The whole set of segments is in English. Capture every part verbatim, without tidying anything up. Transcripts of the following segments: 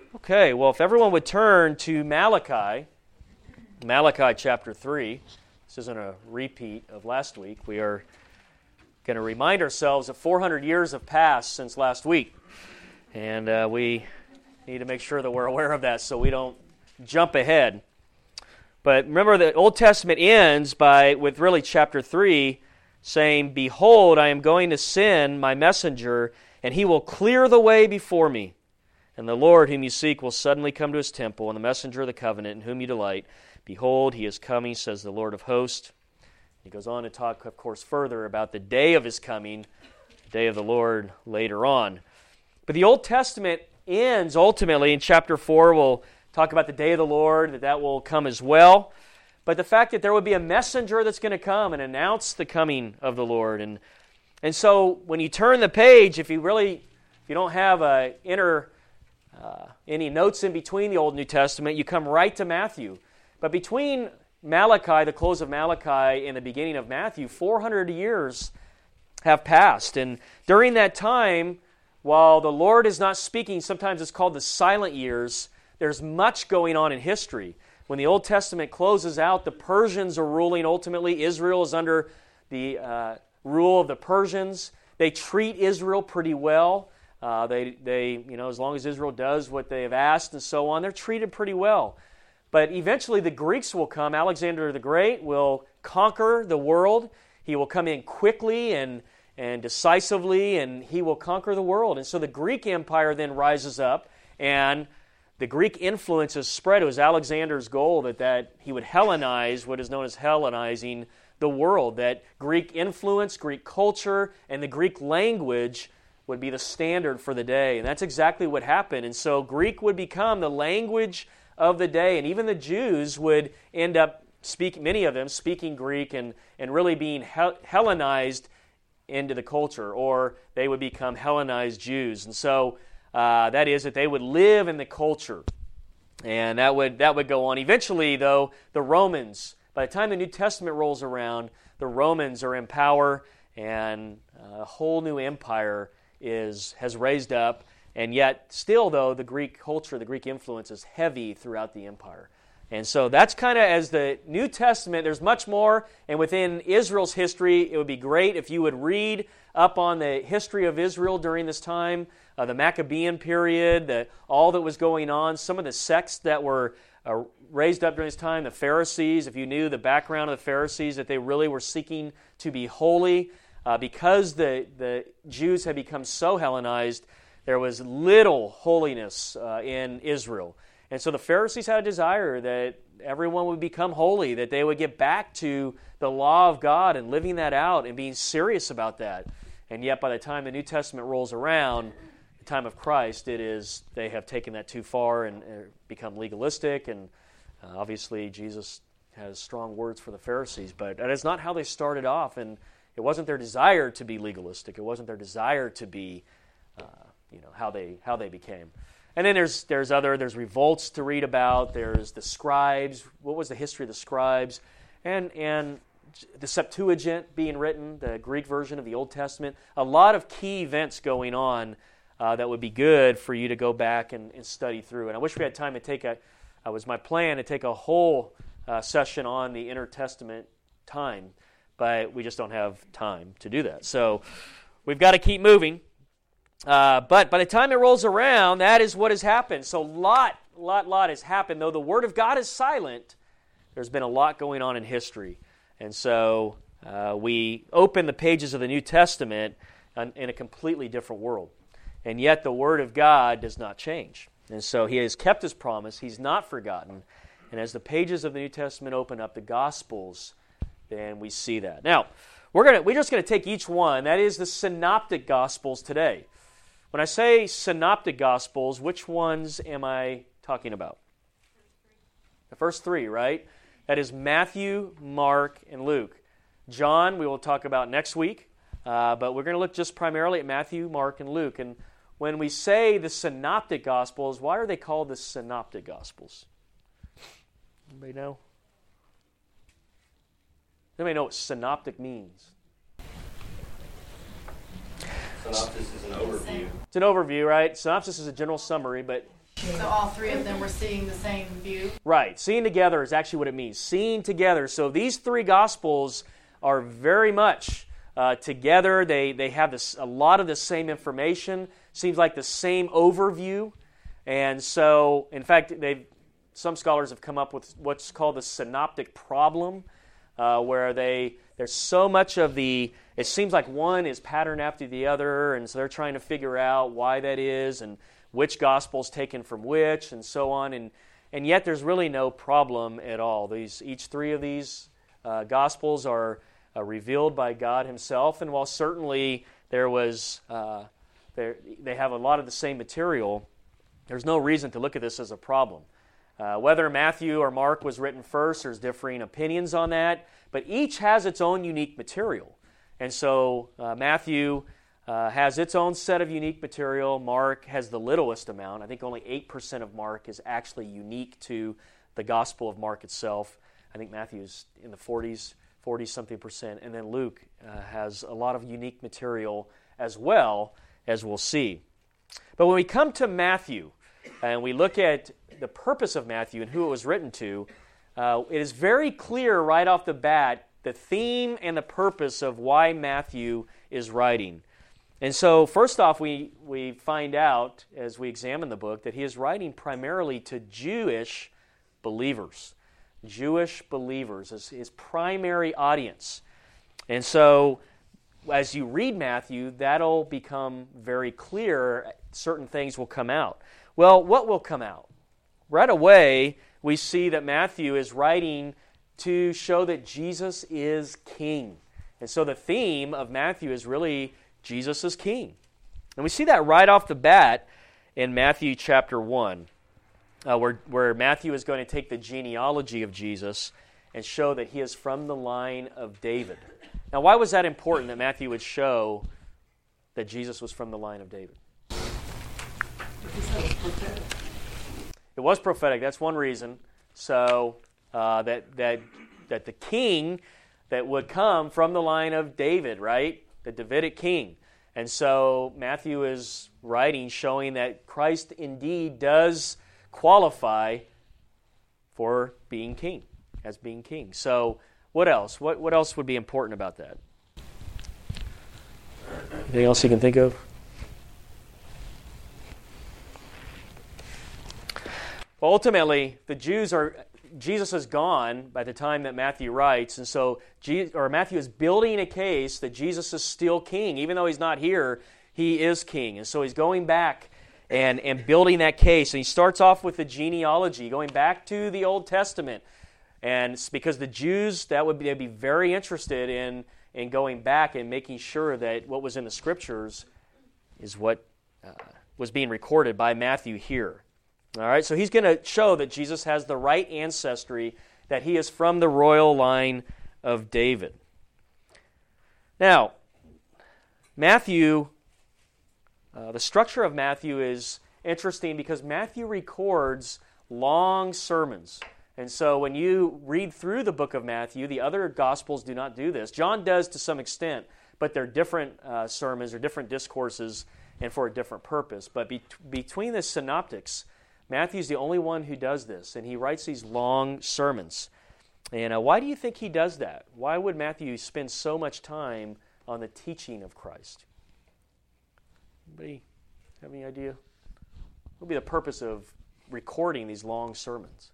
Okay, well, if everyone would turn to Malachi, Malachi chapter three. This isn't a repeat of last week. We are going to remind ourselves that four hundred years have passed since last week, and uh, we need to make sure that we're aware of that so we don't jump ahead. But remember, the Old Testament ends by with really chapter three saying, "Behold, I am going to send my messenger, and he will clear the way before me. And the Lord whom you seek will suddenly come to his temple, and the messenger of the covenant in whom you delight. Behold, he is coming, says the Lord of hosts." He goes on to talk, of course, further about the day of his coming, the day of the Lord later on. But the Old Testament ends ultimately in chapter four. We'll talk about the day of the Lord, that that will come as well. But the fact that there would be a messenger that's going to come and announce the coming of the Lord. And and so when you turn the page, if you really, if you don't have a inner Uh, any notes in between the Old and New Testament, you come right to Matthew. But between Malachi, the close of Malachi, and the beginning of Matthew, four hundred years have passed. And during that time, while the Lord is not speaking, sometimes it's called the silent years, there's much going on in history. When the Old Testament closes out, the Persians are ruling ultimately. Israel is under the uh, rule of the Persians. They treat Israel pretty well. Uh, they, they, you know, as long as Israel does what they have asked and so on, they're treated pretty well. But eventually the Greeks will come. Alexander the Great will conquer the world. He will come in quickly and, and decisively, and he will conquer the world. And so the Greek Empire then rises up, and the Greek influence is spread. It was Alexander's goal that, that he would Hellenize what is known as Hellenizing the world, that Greek influence, Greek culture, and the Greek language would be the standard for the day. And that's exactly what happened. And so Greek would become the language of the day. And even the Jews would end up speaking, many of them speaking Greek and, and really being Hellenized into the culture, or they would become Hellenized Jews. And so uh, that is that they would live in the culture. And that would that would go on. Eventually, though, the Romans, by the time the New Testament rolls around, the Romans are in power, and a whole new empire is has raised up, and yet still, though, the Greek culture, the Greek influence is heavy throughout the empire. And so that's kind of, as the New Testament, there's much more, and within Israel's history, it would be great if you would read up on the history of Israel during this time, uh, the Maccabean period, the, all that was going on, some of the sects that were uh, raised up during this time, the Pharisees, if you knew the background of the Pharisees, that they really were seeking to be holy. Uh, because the, the Jews had become so Hellenized, there was little holiness uh, in Israel. And so the Pharisees had a desire that everyone would become holy, that they would get back to the law of God and living that out and being serious about that. And yet by the time the New Testament rolls around, the time of Christ, it is they have taken that too far and, and become legalistic. And uh, obviously Jesus has strong words for the Pharisees, but that is not how they started off. And it wasn't their desire to be legalistic. It wasn't their desire to be, uh, you know, how they how they became. And then there's there's other there's revolts to read about. There's the scribes. What was the history of the scribes? And and the Septuagint being written, the Greek version of the Old Testament. A lot of key events going on uh, that would be good for you to go back and, and study through. And I wish we had time to take a. It was my plan to take a whole uh, session on the intertestament time. But we just don't have time to do that. So we've got to keep moving. Uh, but by the time it rolls around, that is what has happened. So lot, lot, lot has happened. Though the Word of God is silent, there's been a lot going on in history. And so uh, we open the pages of the New Testament in, in a completely different world. And yet the Word of God does not change. And so He has kept His promise. He's not forgotten. And as the pages of the New Testament open up, the Gospels, then we see that. Now, we're gonna we're just going to take each one. That is the Synoptic Gospels today. When I say Synoptic Gospels, which ones am I talking about? The first three, right? That is Matthew, Mark, and Luke. John, we will talk about next week, uh, but we're going to look just primarily at Matthew, Mark, and Luke. And when we say the Synoptic Gospels, why are they called the Synoptic Gospels? Anybody know? Anybody know what synoptic means? Synopsis is an overview. It's an overview, right? Synopsis is a general summary, but So all three of them were seeing the same view? Right. Seeing together is actually what it means. Seeing together. So these three Gospels are very much uh, together. They they have this a lot of the same information. Seems like the same overview. And so, in fact, they some scholars have come up with what's called the synoptic problem, uh, where they there's so much of the, it seems like one is patterned after the other, and so they're trying to figure out why that is, and which gospel's taken from which, and so on, and and yet there's really no problem at all. These each three of these uh, gospels are uh, revealed by God Himself, and while certainly there was uh, there they have a lot of the same material, there's no reason to look at this as a problem. Uh, whether Matthew or Mark was written first, there's differing opinions on that, but each has its own unique material, and so uh, Matthew Uh, has its own set of unique material. Mark has the littlest amount. I think only eight percent of Mark is actually unique to the Gospel of Mark itself. I think Matthew is in the forties, forty-something percent. And then Luke uh, has a lot of unique material as well, as we'll see. But when we come to Matthew, and we look at the purpose of Matthew and who it was written to, uh, it is very clear right off the bat the theme and the purpose of why Matthew is writing. And so, first off, we, we find out, as we examine the book, that he is writing primarily to Jewish believers. Jewish believers is his primary audience. And so, as you read Matthew, that'll become very clear. Certain things will come out. Well, what will come out? Right away, we see that Matthew is writing to show that Jesus is king. And so the theme of Matthew is really Jesus is king. And we see that right off the bat in Matthew chapter one, uh, where, where Matthew is going to take the genealogy of Jesus and show that he is from the line of David. Now, why was that important that Matthew would show that Jesus was from the line of David? It was prophetic. That's one reason. So uh, that that that the king that would come from the line of David, right? The Davidic king. And so Matthew is writing showing that Christ indeed does qualify for being king, as being king. So what else? What what else would be important about that? Anything else you can think of? Well, ultimately, the Jews are, Jesus is gone by the time that Matthew writes, and so Je- or Matthew is building a case that Jesus is still king. Even though he's not here, he is king. And so he's going back and, and building that case. And he starts off with the genealogy, going back to the Old Testament. And it's because the Jews, that would be, they'd be very interested in, in going back and making sure that what was in the Scriptures is what uh, was being recorded by Matthew here. All right, so he's going to show that Jesus has the right ancestry, that he is from the royal line of David. Now, Matthew, uh, the structure of Matthew is interesting because Matthew records long sermons. And so when you read through the book of Matthew, the other Gospels do not do this. John does to some extent, but they're different uh, sermons or different discourses and for a different purpose. But be- between the synoptics, Matthew's the only one who does this, and he writes these long sermons. And uh, why do you think he does that? Why would Matthew spend so much time on the teaching of Christ? Anybody have any idea? What would be the purpose of recording these long sermons?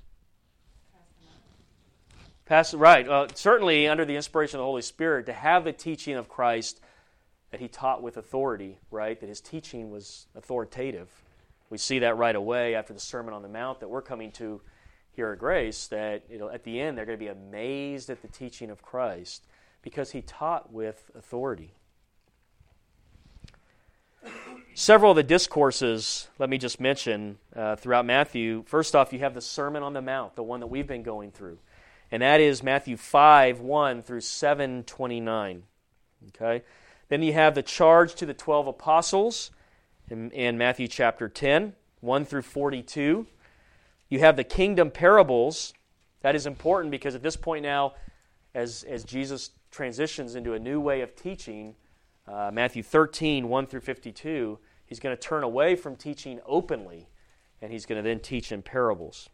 Pass, right. Uh, certainly under the inspiration of the Holy Spirit, to have the teaching of Christ that he taught with authority, right? That his teaching was authoritative. We see that right away after the Sermon on the Mount that we're coming to here at Grace, that it'll, at the end they're going to be amazed at the teaching of Christ because he taught with authority. Several of the discourses, let me just mention, uh, throughout Matthew. First off, you have the Sermon on the Mount, the one that we've been going through. And that is Matthew five, one through seven, twenty-nine. Okay? Then you have the charge to the twelve apostles in, in Matthew chapter ten, one through forty-two. You have the kingdom parables. That is important because at this point now, as, as Jesus transitions into a new way of teaching, uh, Matthew thirteen, one through fifty-two, he's going to turn away from teaching openly, and he's going to then teach in parables.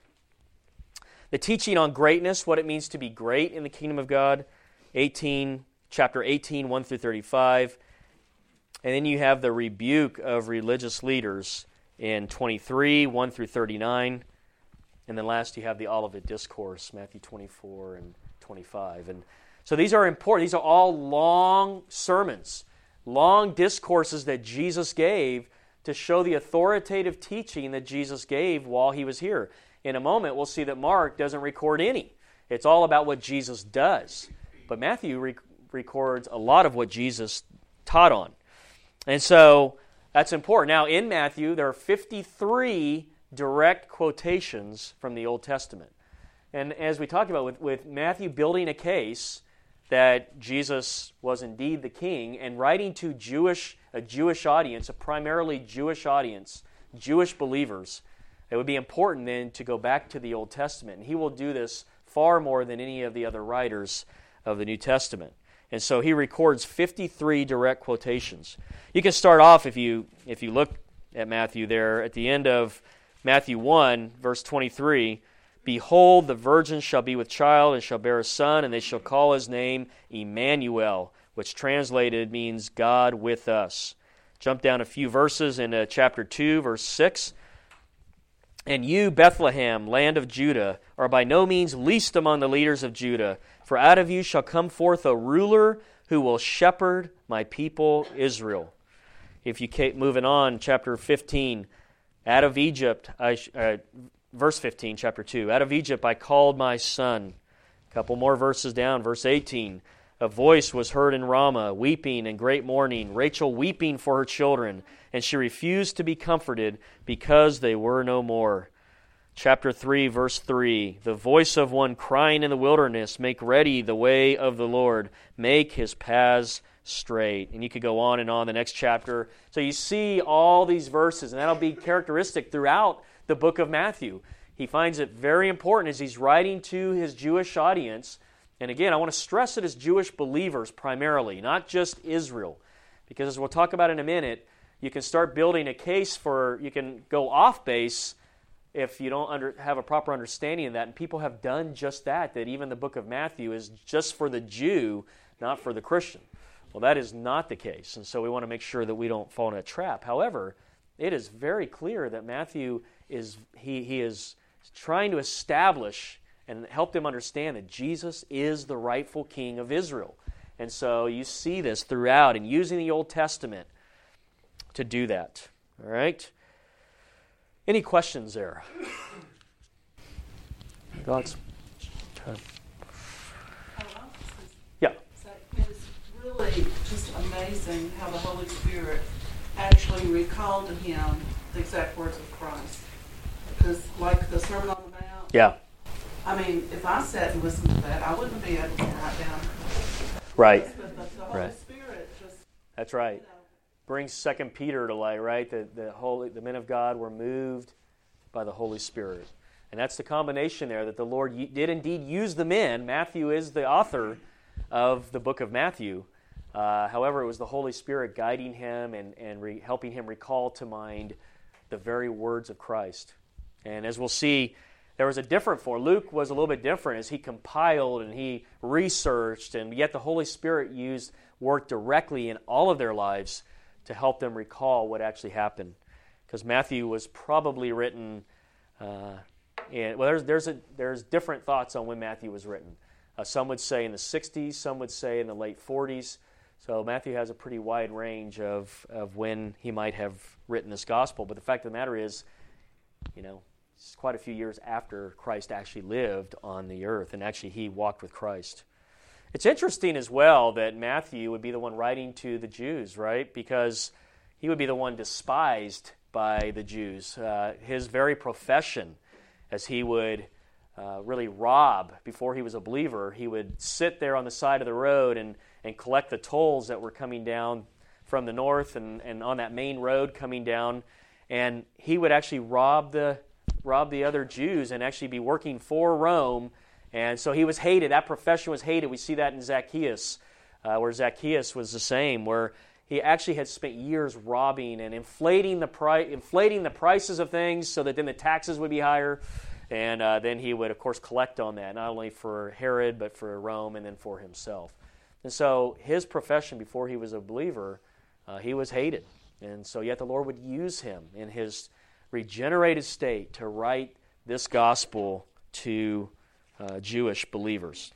The teaching on greatness, what it means to be great in the kingdom of God, eighteen, chapter eighteen, one through thirty-five. And then you have the rebuke of religious leaders in twenty-three, one through thirty-nine. And then last you have the Olivet Discourse, Matthew twenty-four and twenty-five. And so these are important. These are all long sermons, long discourses that Jesus gave to show the authoritative teaching that Jesus gave while he was here. In a moment, we'll see that Mark doesn't record any. It's all about what Jesus does. But Matthew rec- records a lot of what Jesus taught on. And so that's important. Now, in Matthew, there are fifty-three direct quotations from the Old Testament. And as we talked about, with, with Matthew building a case that Jesus was indeed the king and writing to Jewish a Jewish audience, a primarily Jewish audience, Jewish believers, it would be important then to go back to the Old Testament. And he will do this far more than any of the other writers of the New Testament. And so he records fifty-three direct quotations. You can start off, if you if you look at Matthew there, at the end of Matthew one, verse twenty-three, "Behold, the virgin shall be with child and shall bear a son, and they shall call his name Emmanuel," which translated means God with us. Jump down a few verses into chapter two, verse six. "And you, Bethlehem, land of Judah, are by no means least among the leaders of Judah, for out of you shall come forth a ruler who will shepherd my people Israel." If you keep moving on, chapter fifteen, "Out of Egypt," I, uh, verse fifteen, chapter two, "Out of Egypt I called my son." A couple more verses down, verse eighteen, "A voice was heard in Ramah, weeping and great mourning, Rachel weeping for her children, and she refused to be comforted because they were no more." Chapter three, verse three, "The voice of one crying in the wilderness, make ready the way of the Lord, make his paths straight." And you could go on and on the next chapter. So you see all these verses, and that'll be characteristic throughout the book of Matthew. He finds it very important as he's writing to his Jewish audience. And again, I want to stress it as Jewish believers primarily, not just Israel. Because as we'll talk about in a minute, you can start building a case for, you can go off base if you don't under, have a proper understanding of that. And people have done just that, that even the book of Matthew is just for the Jew, not for the Christian. Well, that is not the case. And so we want to make sure that we don't fall in a trap. However, it is very clear that Matthew is, he, he is trying to establish and help them understand that Jesus is the rightful king of Israel. And so you see this throughout, and using the Old Testament to do that. All right? Any questions there? Thoughts? Okay. Yeah. So it's really just amazing how the Holy Spirit actually recalled to him the exact words of Christ. Because, like the Sermon on the Mount, Yeah. I mean, if I sat and listened to that, I wouldn't be able to write down. Right. But the, the Holy Right. Spirit just, That's right. you know, Brings Second Peter to light, right? The, the, holy, the men of God were moved by the Holy Spirit. And that's the combination there, that the Lord did indeed use the men. Matthew is the author of the book of Matthew. Uh, however, it was the Holy Spirit guiding him and, and re- helping him recall to mind the very words of Christ. And as we'll see, there was a different form. Luke was a little bit different as he compiled and he researched, and yet the Holy Spirit used, worked directly in all of their lives to help them recall what actually happened. Because Matthew was probably written, uh, in, well, there's there's a, there's different thoughts on when Matthew was written. Uh, some would say in the sixties, some would say in the late forties. So Matthew has a pretty wide range of, of when he might have written this gospel. But the fact of the matter is, you know, it's quite a few years after Christ actually lived on the earth, and actually he walked with Christ. It's interesting as well that Matthew would be the one writing to the Jews, right? Because he would be the one despised by the Jews. Uh, his very profession, as he would uh, really rob before he was a believer, he would sit there on the side of the road and, and collect the tolls that were coming down from the north and, and on that main road coming down. And he would actually rob the rob the other Jews and actually be working for Rome. And so he was hated. That profession was hated. We see that in Zacchaeus, uh, where Zacchaeus was the same, where he actually had spent years robbing and inflating the price, inflating the prices of things so that then the taxes would be higher. And uh, then he would, of course, collect on that, not only for Herod, but for Rome and then for himself. And so his profession before he was a believer, uh, he was hated. And so yet the Lord would use him in his regenerated state to write this gospel to uh, Jewish believers.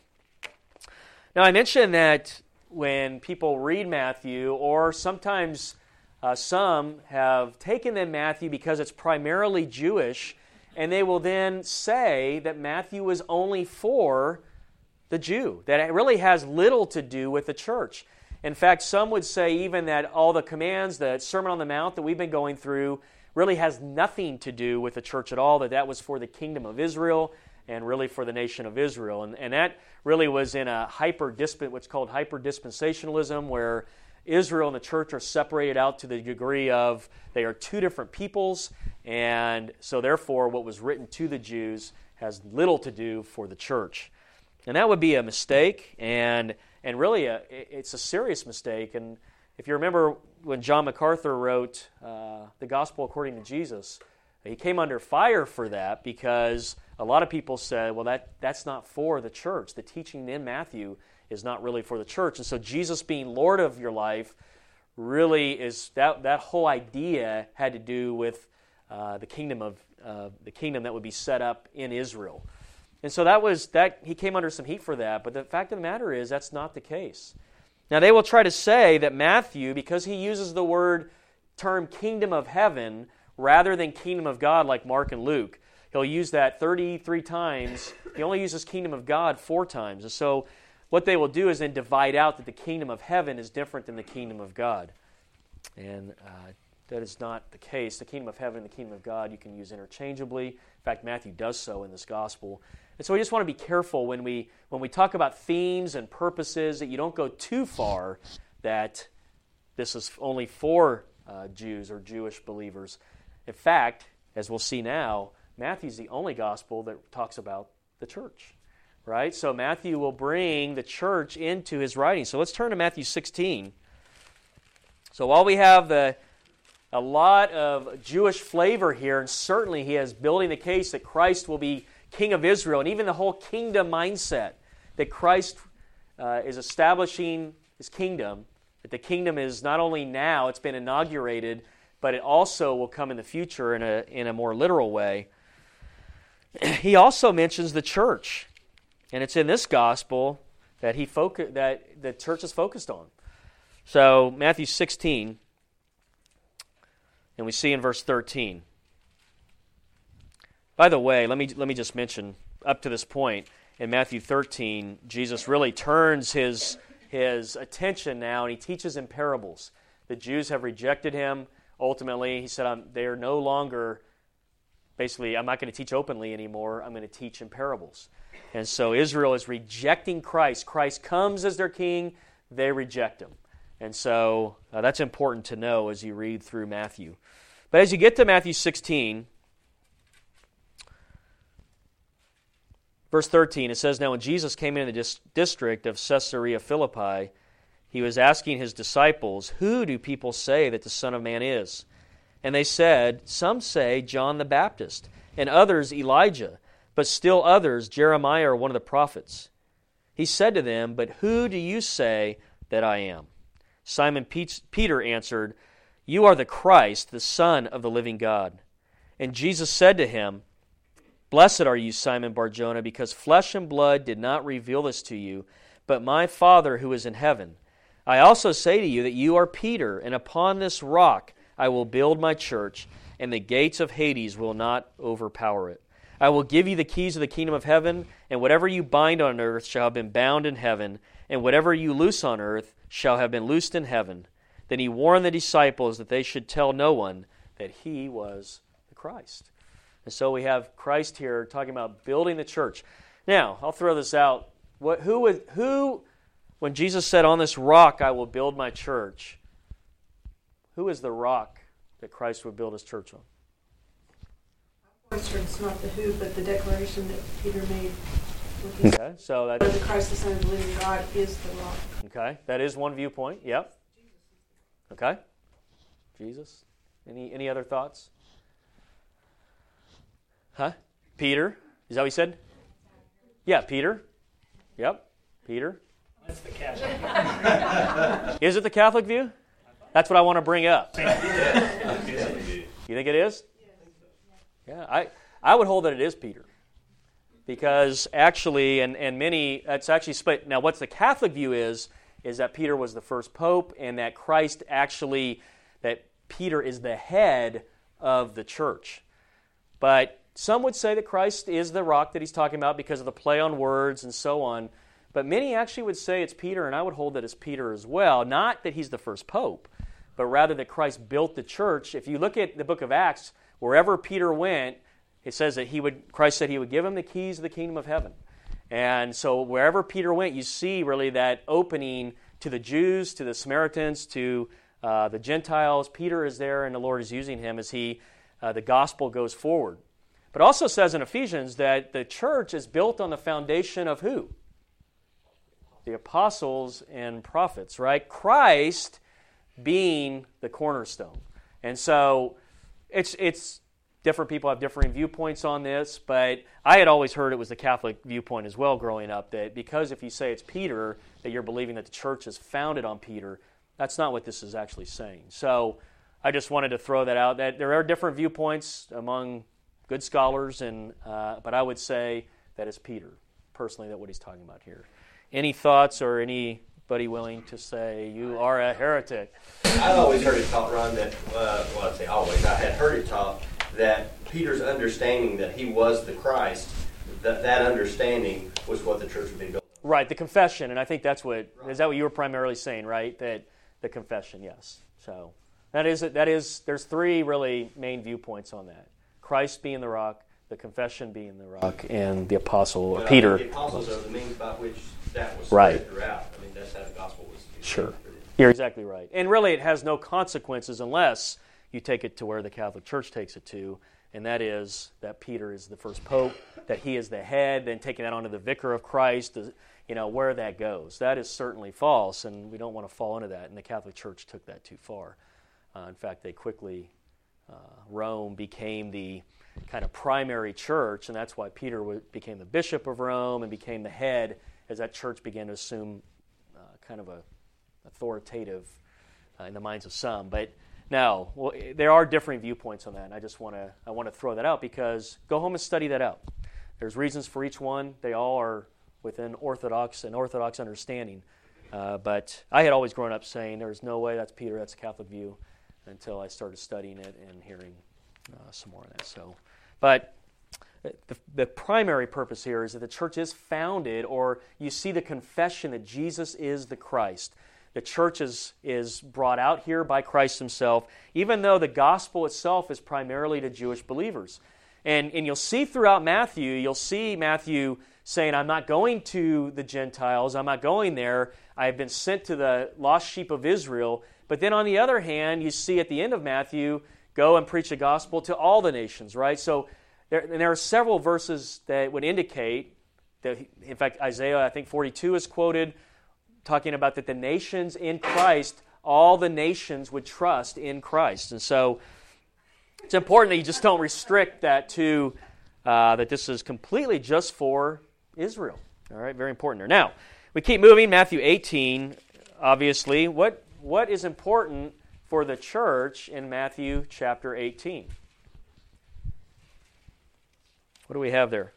Now, I mentioned that when people read Matthew, or sometimes uh, some have taken in Matthew because it's primarily Jewish, and they will then say that Matthew is only for the Jew, that it really has little to do with the church. In fact, some would say even that all the commands, the Sermon on the Mount that we've been going through, really has nothing to do with the church at all, that that was for the kingdom of Israel and really for the nation of Israel. And, and that really was in a hyper-disp- what's called hyper-dispensationalism, where Israel and the church are separated out to the degree of they are two different peoples, and so therefore what was written to the Jews has little to do for the church. And that would be a mistake, and and really a, it's a serious mistake. And if you remember when John MacArthur wrote uh, The Gospel According to Jesus, he came under fire for that because a lot of people said, well, that that's not for the church. The teaching in Matthew is not really for the church. And so Jesus being Lord of your life really is, that, that whole idea had to do with uh, the kingdom of uh, the kingdom that would be set up in Israel. And so that was that he came under some heat for that, but the fact of the matter is that's not the case. Now they will try to say that Matthew, because he uses the word term kingdom of heaven rather than kingdom of God like Mark and Luke, he'll use that thirty-three times. He only uses kingdom of God four times. And so what they will do is then divide out that the kingdom of heaven is different than the kingdom of God. And uh, that is not the case. The kingdom of heaven and the kingdom of God you can use interchangeably. In fact, Matthew does so in this gospel. And so we just want to be careful when we when we talk about themes and purposes that you don't go too far that this is only for uh, Jews or Jewish believers. In fact, as we'll see now, Matthew's the only gospel that talks about the church. Right? So Matthew will bring the church into his writing. So let's turn to Matthew sixteen. So while we have the a lot of Jewish flavor here, and certainly he is building the case that Christ will be King of Israel, and even the whole kingdom mindset that Christ uh, is establishing his kingdom, that the kingdom is not only now, it's been inaugurated, but it also will come in the future in a, in a more literal way. He also mentions the church. And it's in this gospel that he focus, that the church is focused on. So Matthew sixteen, and we see in verse thirteen. By the way, let me let me just mention, up to this point, in Matthew thirteen, Jesus really turns his, his attention now, and he teaches in parables. The Jews have rejected him. Ultimately, he said, I'm, they are no longer, basically, I'm not going to teach openly anymore. I'm going to teach in parables. And so Israel is rejecting Christ. Christ comes as their king. They reject him. And so uh, that's important to know as you read through Matthew. But as you get to Matthew sixteen, verse thirteen, it says, Now when Jesus came into the dis- district of Caesarea Philippi, he was asking his disciples, Who do people say that the Son of Man is? And they said, Some say John the Baptist, and others Elijah, but still others Jeremiah or one of the prophets. He said to them, But who do you say that I am? Simon Peter answered, You are the Christ, the Son of the living God. And Jesus said to him, Blessed are you, Simon Bar-Jonah, because flesh and blood did not reveal this to you, but my Father who is in heaven. I also say to you that you are Peter, and upon this rock I will build my church, and the gates of Hades will not overpower it. I will give you the keys of the kingdom of heaven, and whatever you bind on earth shall have been bound in heaven, and whatever you loose on earth shall have been loosed in heaven. Then he warned the disciples that they should tell no one that he was the Christ. And so we have Christ here talking about building the church. Now, I'll throw this out. What, who, was, who, when Jesus said, On this rock I will build my church, who is the rock that Christ would build his church on? It's not the who, but the declaration that Peter made. Okay, so that the Christ, the Son of the living God, is the rock. Okay, that is one viewpoint. Yep. Okay? Jesus? Any any other thoughts? Huh? Peter? Is that what he said? Yeah, Peter. Yep, Peter. That's the Catholic. Is it the Catholic view? That's what I want to bring up. Yes. You think it is? Yeah, I, I would hold that it is Peter. Because actually, and, and many, that's actually split. Now, what's the Catholic view is, is that Peter was the first pope and that Christ actually, that Peter is the head of the church. But some would say that Christ is the rock that he's talking about because of the play on words and so on. But many actually would say it's Peter, and I would hold that it's Peter as well. Not that he's the first pope, but rather that Christ built the church. If you look at the book of Acts, wherever Peter went, it says that he would. Christ said he would give him the keys of the kingdom of heaven. And so wherever Peter went, you see really that opening to the Jews, to the Samaritans, to uh, the Gentiles. Peter is there, and the Lord is using him as he uh, the gospel goes forward. But it also says in Ephesians that the church is built on the foundation of who? The apostles and prophets, right? Christ being the cornerstone. And so it's it's different people have differing viewpoints on this, but I had always heard it was the Catholic viewpoint as well growing up, that because if you say it's Peter, that you're believing that the church is founded on Peter. That's not what this is actually saying. So I just wanted to throw that out. That there are different viewpoints among good scholars, and uh, but I would say that it's Peter, personally, that what he's talking about here. Any thoughts or anybody willing to say you are a heretic? I've always heard it taught, Ron, that, uh, well, I'd say always, I had heard it taught that Peter's understanding that he was the Christ, that that understanding was what the church would be built on. Right, the confession, and I think that's what, right. Is that what you were primarily saying, right? That the confession, yes. So that is, that is, there's three really main viewpoints on that. Christ being the rock, the confession being the rock, and the apostle, But Peter. I think the apostles are the means by which that was Right. spread throughout. I mean, that's how the gospel was. Sure. You're exactly right. And really it has no consequences unless you take it to where the Catholic Church takes it to, and that is that Peter is the first pope, that he is the head, then taking that onto the vicar of Christ, the, you know, where that goes. That is certainly false, and we don't want to fall into that, and the Catholic Church took that too far. Uh, in fact, they quickly, uh, Rome became the kind of primary church, and that's why Peter w- became the bishop of Rome and became the head as that church began to assume uh, kind of a authoritative uh, in the minds of some. But now, well, there are differing viewpoints on that, and I just want to I want to throw that out because go home and study that out. There's reasons for each one. They all are within Orthodox and Orthodox understanding. Uh, but I had always grown up saying there's no way that's Peter, that's a Catholic view, until I started studying it and hearing uh, some more of that. So, but the, the primary purpose here is that the church is founded, or you see the confession that Jesus is the Christ. The church is, is brought out here by Christ himself, even though the gospel itself is primarily to Jewish believers. And, and you'll see throughout Matthew, you'll see Matthew saying, I'm not going to the Gentiles, I'm not going there, I have been sent to the lost sheep of Israel. But then on the other hand, you see at the end of Matthew, go and preach the gospel to all the nations, right? So there, and there are several verses that would indicate that, in fact, Isaiah, I think forty-two is quoted, talking about that the nations in Christ, all the nations would trust in Christ. And so it's important that you just don't restrict that to, uh, that this is completely just for Israel. All right, very important there. Now, we keep moving, Matthew eighteen, obviously. What What is important for the church in Matthew chapter eighteen? What do we have there?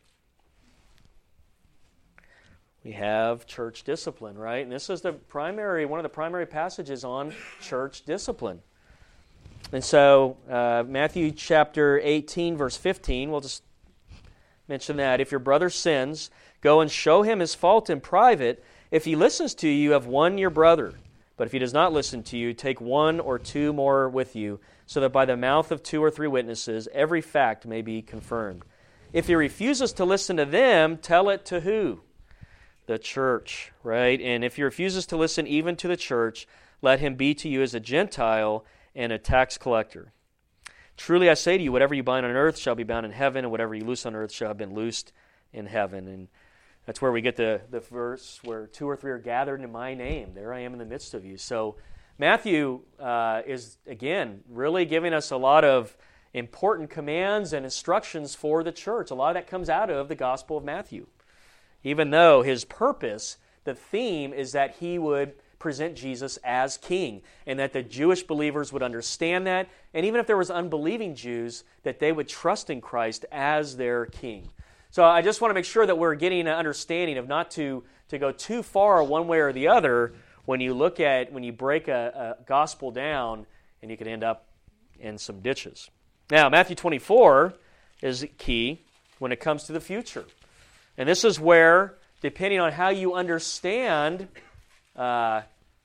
We have church discipline, right? And this is the primary, one of the primary passages on church discipline. And so, uh, Matthew chapter eighteen, verse fifteen, we'll just mention that. If your brother sins, go and show him his fault in private. If he listens to you, you have won your brother. But if he does not listen to you, take one or two more with you, so that by the mouth of two or three witnesses every fact may be confirmed. If he refuses to listen to them, tell it to who? The church, right? And if he refuses to listen even to the church, let him be to you as a Gentile and a tax collector. Truly I say to you, whatever you bind on earth shall be bound in heaven, and whatever you loose on earth shall have been loosed in heaven. And that's where we get the, the verse where two or three are gathered in my name. There I am in the midst of you. So Matthew uh, is, again, really giving us a lot of important commands and instructions for the church. A lot of that comes out of the Gospel of Matthew. Even though his purpose, the theme, is that he would present Jesus as king, and that the Jewish believers would understand that, and even if there was unbelieving Jews, that they would trust in Christ as their king. So I just want to make sure that we're getting an understanding of not to, to go too far one way or the other when you look at, when you break a, a gospel down, and you can end up in some ditches. Now, Matthew twenty-four is key when it comes to the future. And this is where, depending on how you understand uh,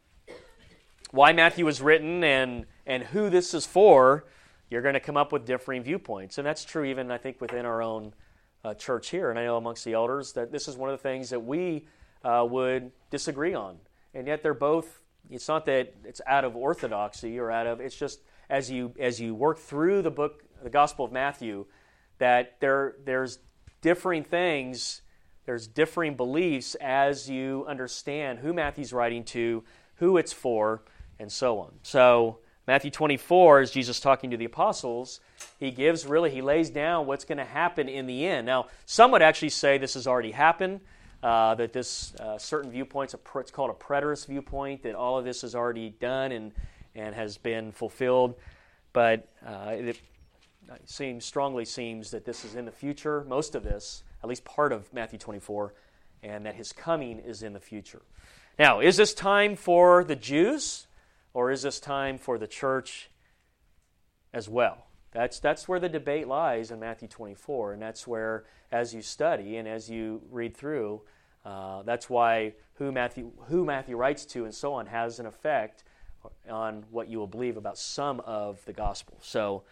why Matthew was written and, and who this is for, you're going to come up with differing viewpoints. And that's true even, I think, within our own uh, church here. And I know amongst the elders that this is one of the things that we uh, would disagree on. And yet they're both, it's not that it's out of orthodoxy or out of, it's just as you as you work through the book, the Gospel of Matthew, that there there's differing things, there's differing beliefs as you understand who Matthew's writing to, who it's for, and so on. So Matthew twenty-four is Jesus talking to the apostles. He gives, really, he lays down what's going to happen in the end. Now, some would actually say this has already happened, uh, that this uh, certain viewpoints, it's called a preterist viewpoint, that all of this is already done and and has been fulfilled. But uh, it seems strongly seems that this is in the future, most of this, at least part of Matthew twenty-four, and that his coming is in the future. Now, is this time for the Jews, or is this time for the church as well? That's that's where the debate lies in Matthew twenty-four, and that's where, as you study and as you read through, uh, that's why who Matthew who Matthew writes to and so on has an effect on what you will believe about some of the gospel. So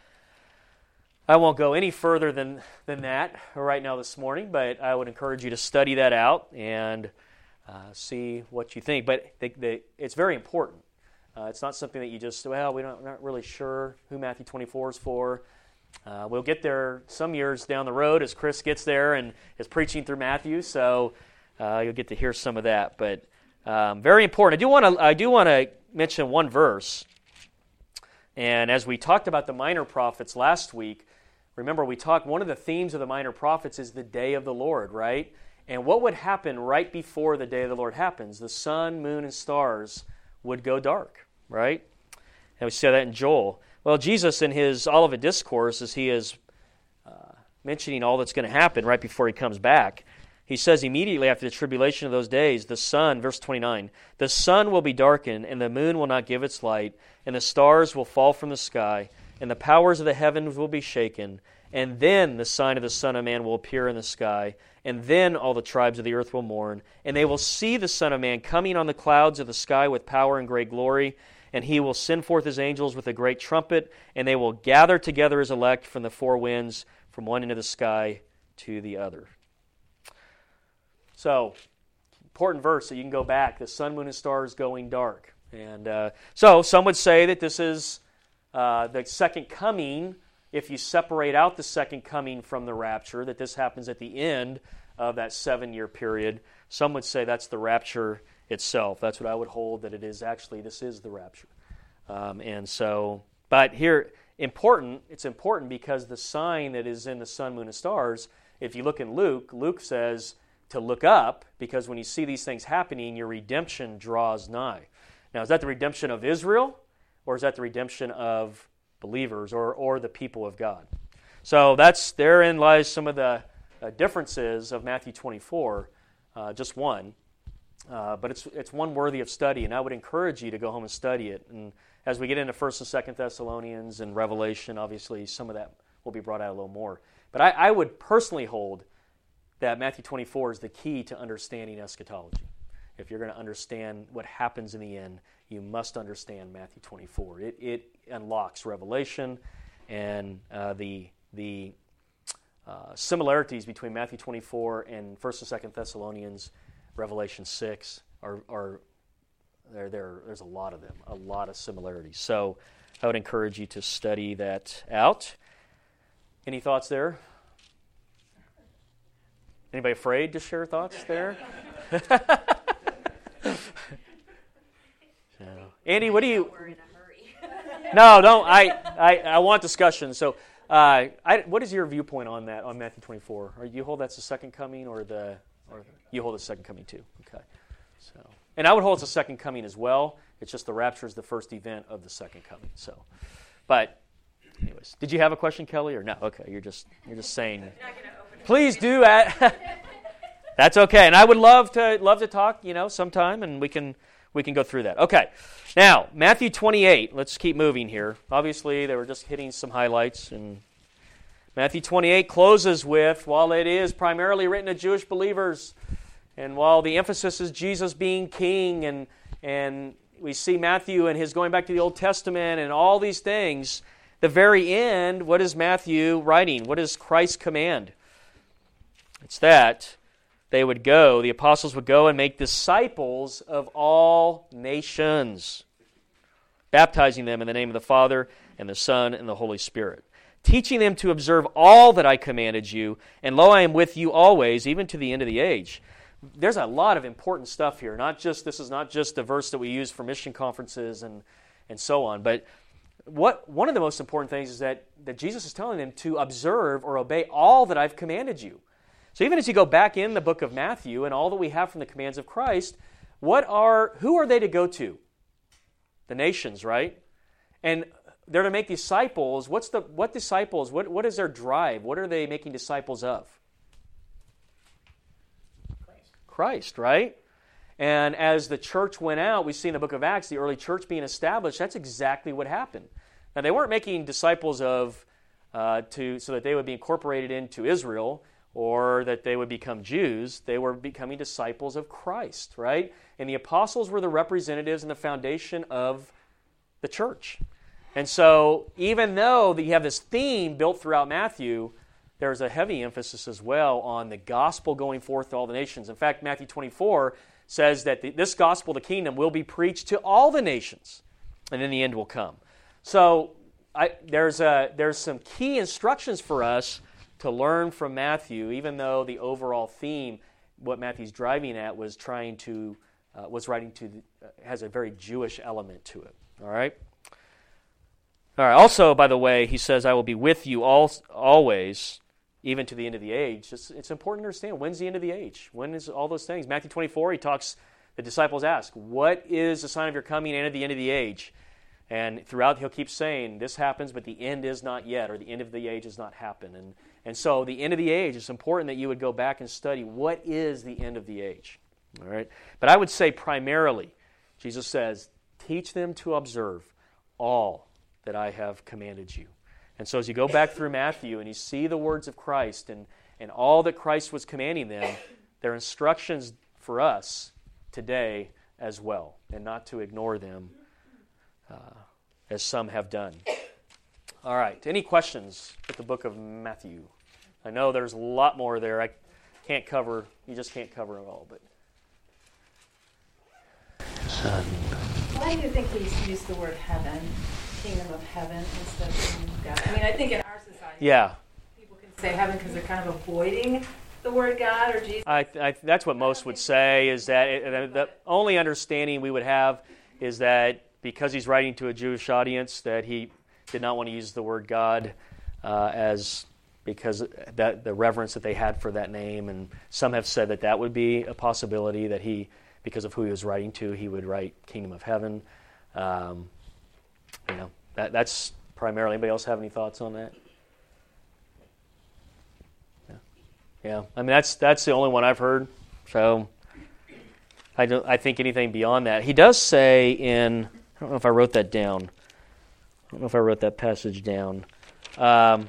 I won't go any further than, than that right now this morning, but I would encourage you to study that out and uh, see what you think. But the, the, it's very important. Uh, it's not something that you just, well, we don't, we're not really sure who Matthew twenty-four is for. Uh, we'll get there some years down the road as Chris gets there and is preaching through Matthew, so uh, you'll get to hear some of that. But um, very important. I do want to I do want to mention one verse. And as we talked about the minor prophets last week, remember we talked, one of the themes of the minor prophets is the day of the Lord, right? And what would happen right before the day of the Lord happens? The sun, moon, and stars would go dark, right? And we see that in Joel. Well, Jesus in his Olivet Discourse, as he is uh, mentioning all that's going to happen right before he comes back, he says immediately after the tribulation of those days, the sun, verse twenty-nine, the sun will be darkened, and the moon will not give its light, and the stars will fall from the sky, and the powers of the heavens will be shaken, and then the sign of the Son of Man will appear in the sky, and then all the tribes of the earth will mourn, and they will see the Son of Man coming on the clouds of the sky with power and great glory, and he will send forth his angels with a great trumpet, and they will gather together his elect from the four winds, from one end of the sky to the other. So, important verse that you can go back. The sun, moon, and stars going dark. And uh, so, some would say that this is uh, the second coming, if you separate out the second coming from the rapture, that this happens at the end of that seven-year period. Some would say that's the rapture itself. That's what I would hold, that it is actually, this is the rapture. Um, and so, but here, important, it's important because the sign that is in the sun, moon, and stars, if you look in Luke, Luke says to look up, because when you see these things happening, your redemption draws nigh. Now, is that the redemption of Israel, or is that the redemption of believers, or, or the people of God? So that's, therein lies some of the uh, differences of Matthew twenty-four, uh, just one. Uh, but it's it's one worthy of study, and I would encourage you to go home and study it. And as we get into First and Second Thessalonians and Revelation, obviously some of that will be brought out a little more. But I, I would personally hold that Matthew twenty-four is the key to understanding eschatology. If you're going to understand what happens in the end, you must understand Matthew twenty-four. It it unlocks Revelation, and uh, the the uh, similarities between Matthew twenty-four and First and Second Thessalonians, Revelation six are are there there there's a lot of them, a lot of similarities. So I would encourage you to study that out. Any thoughts there? Anybody afraid to share thoughts there? So, Andy, what do you... We're in a hurry. no, don't. I, I, I want discussion. So, uh, I, what is your viewpoint on that, on Matthew twenty-four? Or you hold that's the second coming, or the... Or you hold the second coming too? Okay. So, and I would hold it's the second coming as well. It's just the rapture is the first event of the second coming. So, but... Anyways, did you have a question, Kelly, or no? Okay, you're just you're just saying. You're not gonna open it. Please do that. That's okay, and I would love to love to talk, you know, sometime, and we can we can go through that. Okay, now Matthew twenty-eight. Let's keep moving here. Obviously, they were just hitting some highlights, and Matthew twenty-eight closes with, while it is primarily written to Jewish believers, and while the emphasis is Jesus being king, and and we see Matthew and his going back to the Old Testament and all these things. The very end, what is Matthew writing? What is Christ's command? It's that they would go, the apostles would go and make disciples of all nations, baptizing them in the name of the Father and the Son and the Holy Spirit, teaching them to observe all that I commanded you, and lo, I am with you always, even to the end of the age. There's a lot of important stuff here. Not just this is not just a verse that we use for mission conferences and, and so on, but What one of the most important things is that, that Jesus is telling them to observe or obey all that I've commanded you. So even as you go back in the book of Matthew and all that we have from the commands of Christ, what are who are they to go to? The nations, right? And they're to make disciples. What's the what disciples? What what is their drive? What are they making disciples of? Christ. Christ, right? And as the church went out, we see in the book of Acts, the early church being established, that's exactly what happened. Now, they weren't making disciples of, uh, to so that they would be incorporated into Israel or that they would become Jews. They were becoming disciples of Christ, right? And the apostles were the representatives and the foundation of the church. And so, even though that you have this theme built throughout Matthew, there's a heavy emphasis as well on the gospel going forth to all the nations. In fact, Matthew twenty-four says that the, this gospel, the kingdom, will be preached to all the nations, and then the end will come. So I, there's a, there's some key instructions for us to learn from Matthew, even though the overall theme, what Matthew's driving at, was trying to, uh, was writing to, the, uh, has a very Jewish element to it. All right. All right. Also, by the way, he says, "I will be with you all always." Even to the end of the age. It's, it's important to understand, when's the end of the age? When is all those things? Matthew twenty-four, he talks, the disciples ask, what is the sign of your coming and of the end of the age? And throughout, he'll keep saying, this happens, but the end is not yet, or the end of the age has not happened. And, and so the end of the age, it's important that you would go back and study, what is the end of the age? All right. But I would say primarily, Jesus says, teach them to observe all that I have commanded you. And so as you go back through Matthew and you see the words of Christ and, and all that Christ was commanding them, they're instructions for us today as well, and not to ignore them uh, as some have done. All right, any questions with the book of Matthew? I know there's a lot more there. I can't cover, you just can't cover it all. But Son. Why do you think he's used the word heaven? Kingdom of heaven instead of kingdom of God. I mean, I think in our society, yeah, people can say heaven because they're kind of avoiding the word God or Jesus. I, I, that's what most would say, is that it, the only understanding we would have is that because he's writing to a Jewish audience, that he did not want to use the word God uh, as because that the reverence that they had for that name, and some have said that that would be a possibility, that he, because of who he was writing to, he would write Kingdom of Heaven. Um, You know, that, that's primarily. Anybody else have any thoughts on that? Yeah, yeah. I mean, that's that's the only one I've heard. So, I don't. I think anything beyond that. He does say in. I don't know if I wrote that down. I don't know if I wrote that passage down. Um,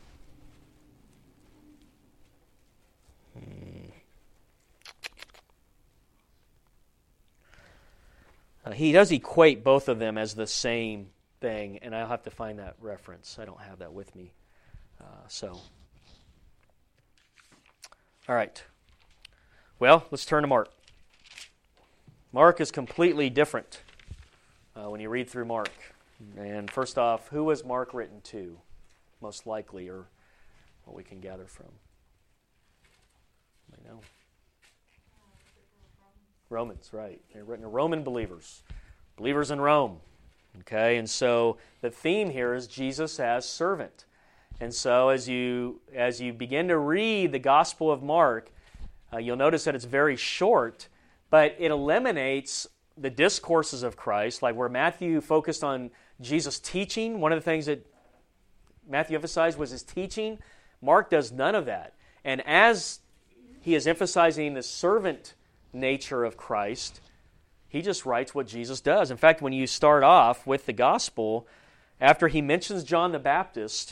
Uh, he does equate both of them as the same thing, and I'll have to find that reference. I don't have that with me. Uh, so, all right. Well, let's turn to Mark. Mark is completely different uh, when you read through Mark. And first off, who was Mark written to, most likely, or what we can gather from? I know. Romans, right. They're written to Roman believers. believers in Rome. Okay, and so the theme here is Jesus as servant. And so as you as you begin to read the Gospel of Mark, uh, you'll notice that it's very short, but it eliminates the discourses of Christ, like where Matthew focused on Jesus' teaching. One of the things that Matthew emphasized was his teaching. Mark does none of that. And as he is emphasizing the servant nature of Christ, he just writes what Jesus does. In fact, when you start off with the Gospel, after he mentions John the Baptist,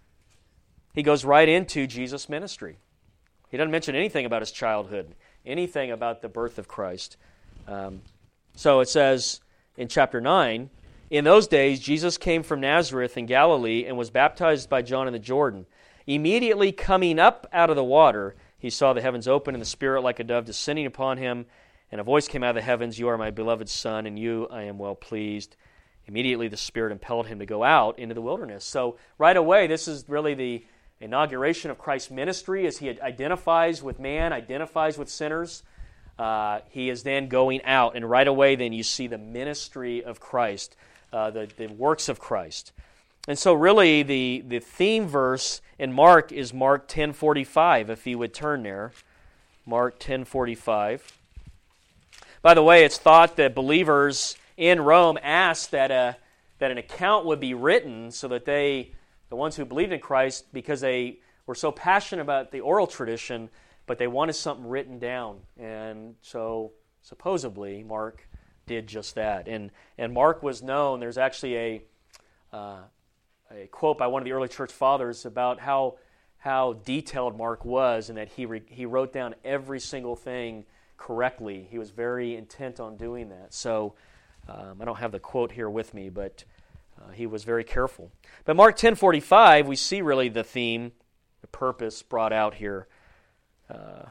he goes right into Jesus' ministry. He doesn't mention anything about his childhood, anything about the birth of Christ. Um, so it says in chapter nine, in those days Jesus came from Nazareth in Galilee and was baptized by John in the Jordan. Immediately coming up out of the water, he saw the heavens open and the Spirit like a dove descending upon him. And a voice came out of the heavens, "You are my beloved Son, and you I am well pleased." Immediately the Spirit impelled him to go out into the wilderness. So right away, this is really the inauguration of Christ's ministry as he identifies with man, identifies with sinners. Uh, he is then going out, and right away then you see the ministry of Christ, uh, the, the works of Christ. And so really the, the theme verse in Mark is Mark ten forty-five, if you would turn there. Mark ten forty-five. By the way, it's thought that believers in Rome asked that a, that an account would be written so that they, the ones who believed in Christ, because they were so passionate about the oral tradition, but they wanted something written down. And so supposedly Mark did just that. And and Mark was known, there's actually a uh, a quote by one of the early church fathers about how how detailed Mark was, and that he re, he wrote down every single thing correctly. He was very intent on doing that. So um, I don't have the quote here with me, but uh, he was very careful. But Mark ten forty-five, we see really the theme, the purpose brought out here. Uh,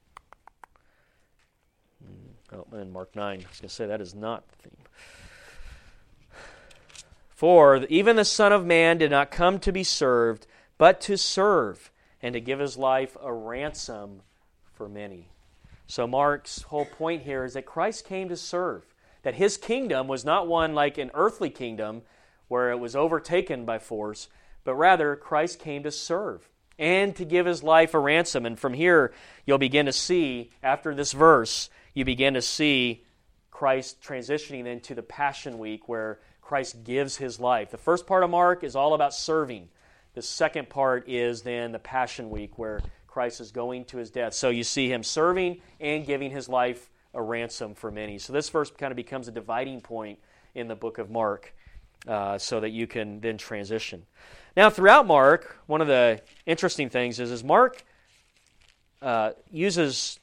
oh, and Mark nine, I was going to say that is not the theme. For even the Son of Man did not come to be served, but to serve, and to give his life a ransom for many. So Mark's whole point here is that Christ came to serve, that his kingdom was not one like an earthly kingdom where it was overtaken by force, but rather Christ came to serve and to give his life a ransom. And from here, you'll begin to see, after this verse, you begin to see Christ transitioning into the Passion Week where Christ gives his life. The first part of Mark is all about serving. The second part is then the Passion Week where Christ is going to his death. So you see him serving and giving his life a ransom for many. So this verse kind of becomes a dividing point in the book of Mark uh, so that you can then transition. Now throughout Mark, one of the interesting things is, is Mark uh, uses,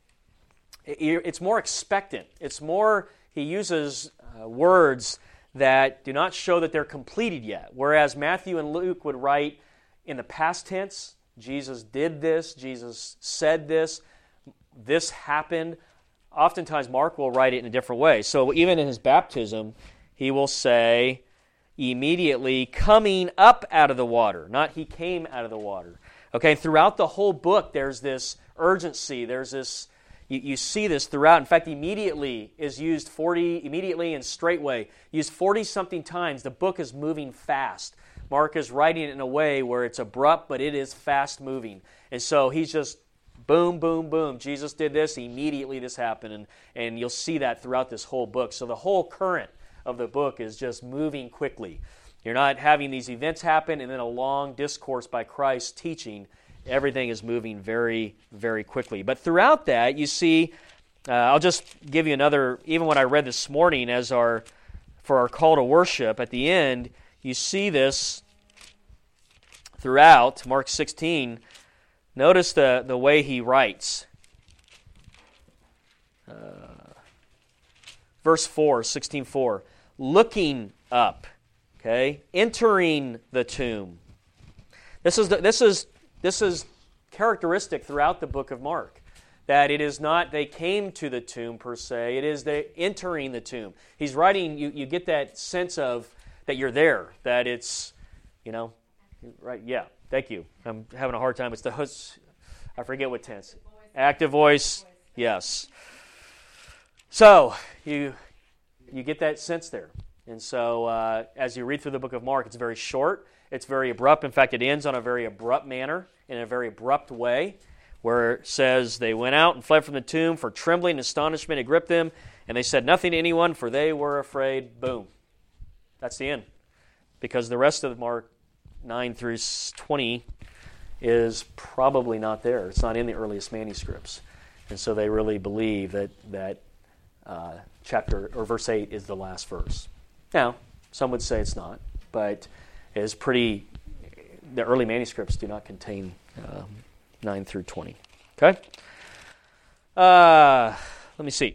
it's more expectant. It's more, he uses uh, words that do not show that they're completed yet. Whereas Matthew and Luke would write in the past tense, Jesus did this, Jesus said this, this happened. Oftentimes Mark will write it in a different way. So even in his baptism, he will say, immediately coming up out of the water, not he came out of the water. Okay, throughout the whole book, there's this urgency, there's this, you, you see this throughout. In fact, immediately is used forty, immediately and straightway, used forty-something times. The book is moving fast. Mark is writing it in a way where it's abrupt, but it is fast-moving. And so he's just boom, boom, boom. Jesus did this, immediately this happened. And, and you'll see that throughout this whole book. So the whole current of the book is just moving quickly. You're not having these events happen and then a long discourse by Christ teaching. Everything is moving very, very quickly. But throughout that, you see, uh, I'll just give you another, even what I read this morning as our for our call to worship, at the end, you see this throughout Mark sixteen. Notice the, the way he writes. Uh, verse four, sixteen four. Looking up, okay, entering the tomb. This is the, this is this is characteristic throughout the book of Mark. That it is not they came to the tomb per se. It is they entering the tomb. He's writing. You you get that sense of that you're there. That it's, you know, right? Yeah. Thank you. I'm having a hard time. It's the hus. I forget what tense. Active voice. Yes. So you you get that sense there. And so uh, as you read through the book of Mark, it's very short. It's very abrupt. In fact, it ends on a very abrupt manner, in a very abrupt way, where it says, they went out and fled from the tomb, for trembling and astonishment had gripped them, and they said nothing to anyone, for they were afraid. Boom. That's the end. Because the rest of Mark nine through twenty is probably not there. It's not in the earliest manuscripts. And so they really believe that that uh, chapter or verse eight is the last verse. Now, some would say it's not, but it is pretty. The early manuscripts do not contain um, nine through twenty. Okay. Uh, let me see.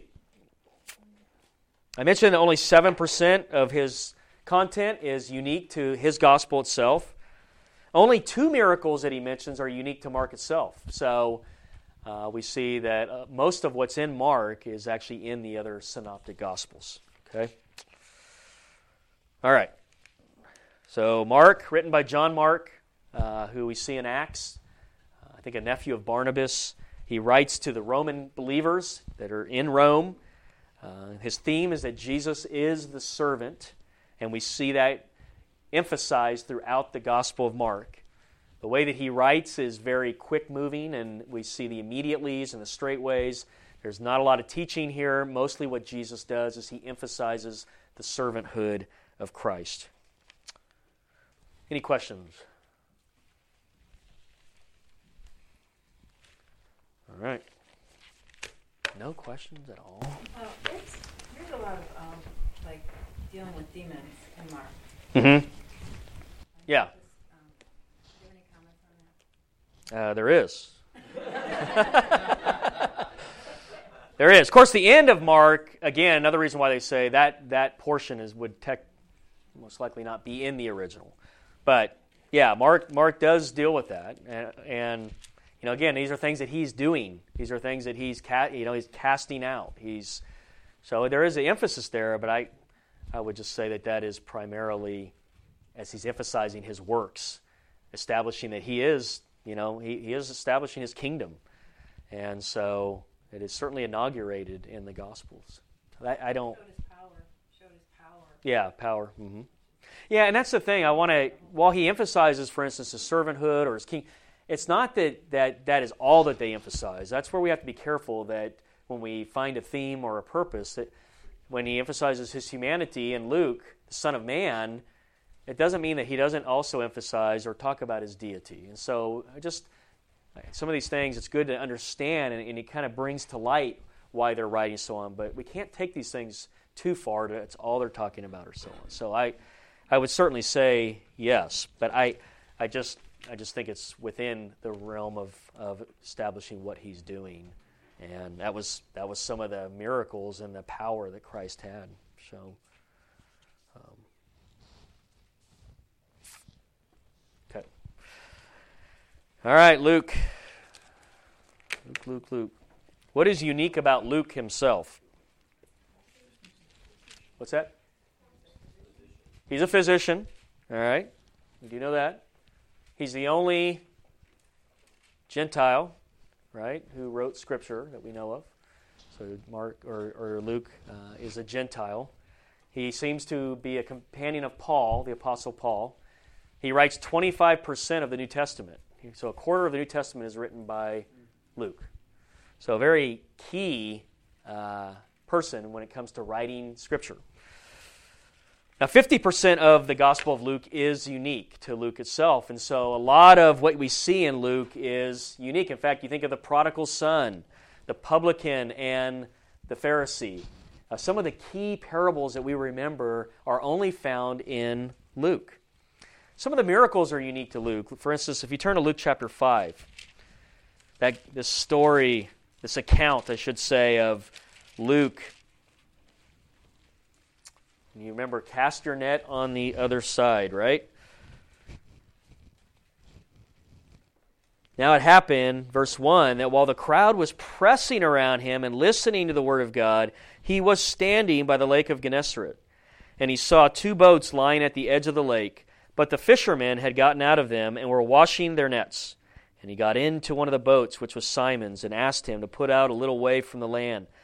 I mentioned that only seven percent of his content is unique to his gospel itself. Only two miracles that he mentions are unique to Mark itself. So uh, we see that uh, most of what's in Mark is actually in the other synoptic gospels. Okay. All right. So Mark, written by John Mark, uh, who we see in Acts, uh, I think a nephew of Barnabas. He writes to the Roman believers that are in Rome. Uh, his theme is that Jesus is the servant, and we see that emphasized throughout the Gospel of Mark. The way that he writes is very quick-moving, and we see the immediatelys and the straightways. There's not a lot of teaching here. Mostly what Jesus does is he emphasizes the servanthood of Christ. Any questions? All right. No questions at all? Well, it's, there's a lot of, um, like, dealing with demons in Mark. Mm-hmm. Yeah. Um, do you have any comments on that? Uh, there is. There is. Of course, the end of Mark, again, another reason why they say that that portion is would tech, most likely not be in the original. But, yeah, Mark Mark does deal with that. And, and you know, again, these are things that he's doing. These are things that he's ca- you know, he's casting out. He's So there is an emphasis there, but I, I would just say that that is primarily as he's emphasizing his works, establishing that he is, you know, he, he is establishing his kingdom. And so it is certainly inaugurated in the Gospels. I, I don't... Showed his power. Showed his power. Yeah, power. Mm-hmm. Yeah, and that's the thing. I want to, while he emphasizes, for instance, his servanthood or his king, it's not that, that that is all that they emphasize. That's where we have to be careful that when we find a theme or a purpose, that when he emphasizes his humanity in Luke, the Son of Man, it doesn't mean that he doesn't also emphasize or talk about his deity. And so I just, some of these things, it's good to understand, and, and it kind of brings to light why they're writing so on. But we can't take these things too far to it's all they're talking about or so on. So I, I would certainly say yes, but I, I just, I just think it's within the realm of, of establishing what he's doing, and that was that was some of the miracles and the power that Christ had. So. Um, okay. All right, Luke. Luke, Luke, Luke. What is unique about Luke himself? What's that? He's a physician, all right? We do know that. He's the only Gentile, right, who wrote Scripture that we know of. So Mark or, or Luke uh, is a Gentile. He seems to be a companion of Paul, the Apostle Paul. He writes twenty-five percent of the New Testament. So a quarter of the New Testament is written by Luke. So a very key uh, person when it comes to writing Scripture. Now, fifty percent of the Gospel of Luke is unique to Luke itself, and so a lot of what we see in Luke is unique. In fact, you think of the prodigal son, the publican, and the Pharisee. Uh, some of the key parables that we remember are only found in Luke. Some of the miracles are unique to Luke. For instance, if you turn to Luke chapter five, that this story, this account, I should say, of Luke. You remember, cast your net on the other side, right? Now it happened, verse one, that while the crowd was pressing around him and listening to the word of God, he was standing by the lake of Gennesaret. And he saw two boats lying at the edge of the lake, but the fishermen had gotten out of them and were washing their nets. And he got into one of the boats, which was Simon's, and asked him to put out a little way from the land.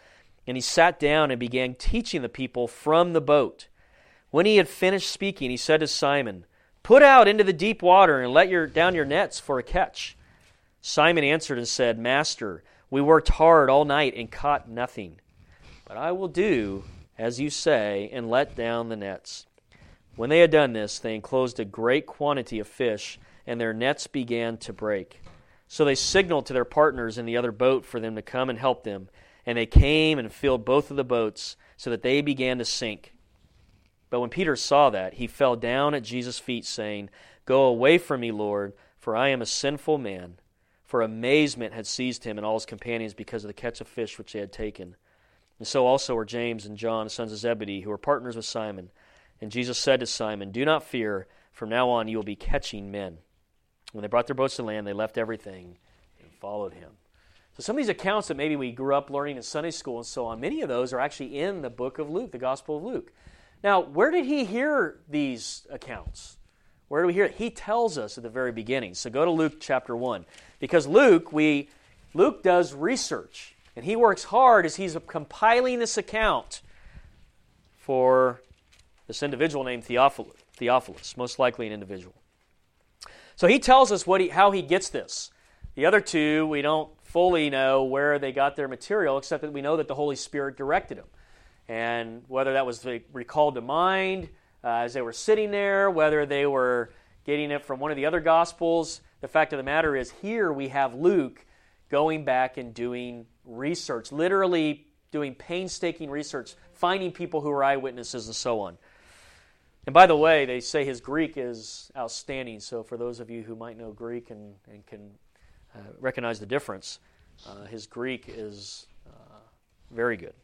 And he sat down and began teaching the people from the boat. When he had finished speaking, he said to Simon, "Put out into the deep water and let your, down your nets for a catch." Simon answered and said, "Master, we worked hard all night and caught nothing. But I will do as you say and let down the nets." When they had done this, they enclosed a great quantity of fish, and their nets began to break. So they signaled to their partners in the other boat for them to come and help them. And they came and filled both of the boats, so that they began to sink. But when Peter saw that, he fell down at Jesus' feet, saying, "Go away from me, Lord, for I am a sinful man." For amazement had seized him and all his companions because of the catch of fish which they had taken. And so also were James and John, sons of Zebedee, who were partners with Simon. And Jesus said to Simon, "Do not fear, from now on you will be catching men." When they brought their boats to land, they left everything and followed him. So some of these accounts that maybe we grew up learning in Sunday school and so on, many of those are actually in the book of Luke, the Gospel of Luke. Now, where did he hear these accounts? Where do we hear it? He tells us at the very beginning. So go to Luke chapter one. Because Luke, we Luke does research, and he works hard as he's compiling this account for this individual named Theophilus, Theophilus, most likely an individual. So he tells us what he, how he gets this. The other two, we don't fully know where they got their material, except that we know that the Holy Spirit directed them. And whether that was recalled to mind uh, as they were sitting there, whether they were getting it from one of the other Gospels, the fact of the matter is here we have Luke going back and doing research, literally doing painstaking research, finding people who are eyewitnesses and so on. And by the way, they say his Greek is outstanding, so for those of you who might know Greek and, and can Uh, recognize the difference, uh, his Greek is uh, very good.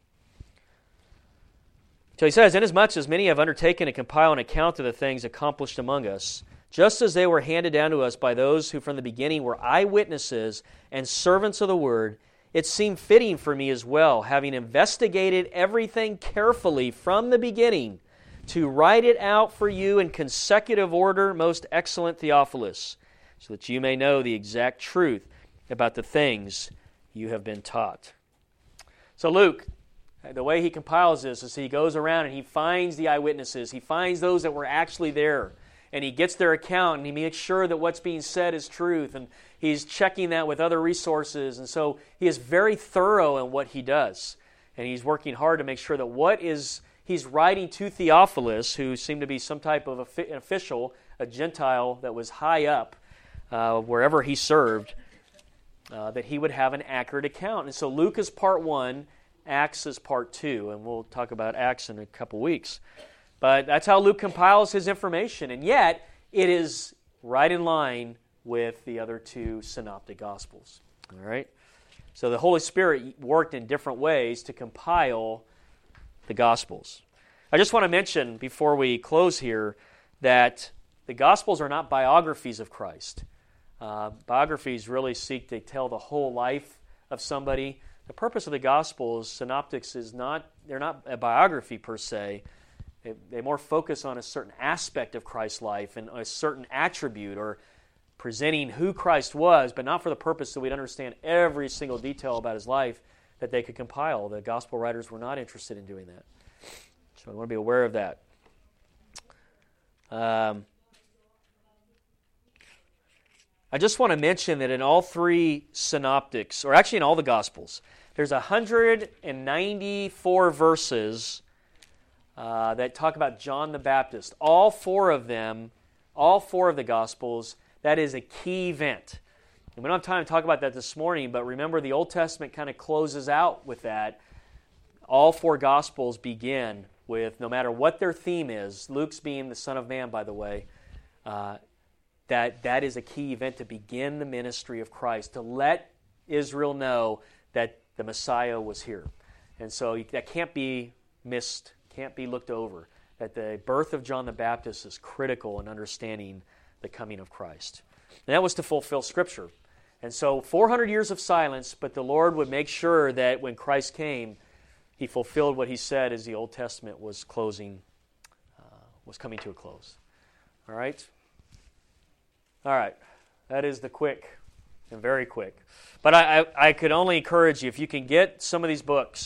So he says, "Inasmuch as many have undertaken to compile an account of the things accomplished among us, just as they were handed down to us by those who from the beginning were eyewitnesses and servants of the word, it seemed fitting for me as well, having investigated everything carefully from the beginning, to write it out for you in consecutive order, most excellent Theophilus, so that you may know the exact truth about the things you have been taught." So Luke, the way he compiles this is he goes around and he finds the eyewitnesses. He finds those that were actually there. And he gets their account and he makes sure that what's being said is truth. And he's checking that with other resources. And so he is very thorough in what he does. And he's working hard to make sure that what is he's writing to Theophilus, who seemed to be some type of an official, a Gentile that was high up, Uh, wherever he served, uh, that he would have an accurate account. And so Luke is part one, Acts is part two, and we'll talk about Acts in a couple weeks. But that's how Luke compiles his information, and yet it is right in line with the other two synoptic Gospels. All right? So the Holy Spirit worked in different ways to compile the Gospels. I just want to mention, before we close here, that the Gospels are not biographies of Christ. Uh, biographies really seek to tell the whole life of somebody. The purpose of the Gospels, synoptics, is not, they're not a biography per se. They, they more focus on a certain aspect of Christ's life and a certain attribute, or presenting who Christ was, but not for the purpose that we'd understand every single detail about his life that they could compile. The Gospel writers were not interested in doing that. So I want to be aware of that. Um, I just want to mention that in all three synoptics, or actually in all the Gospels, there's one hundred ninety-four verses uh, that talk about John the Baptist. All four of them, all four of the Gospels, that is a key event. And we don't have time to talk about that this morning, but remember the Old Testament kind of closes out with that. All four Gospels begin with, no matter what their theme is, Luke's being the Son of Man, by the way, uh, that that is a key event to begin the ministry of Christ, to let Israel know that the Messiah was here. And so that can't be missed, can't be looked over, that the birth of John the Baptist is critical in understanding the coming of Christ. And that was to fulfill Scripture. And so four hundred years of silence, but the Lord would make sure that when Christ came, he fulfilled what he said as the Old Testament was closing, uh, was coming to a close. All right? All right. That is the quick and very quick. But I, I, I could only encourage you, if you can get some of these books,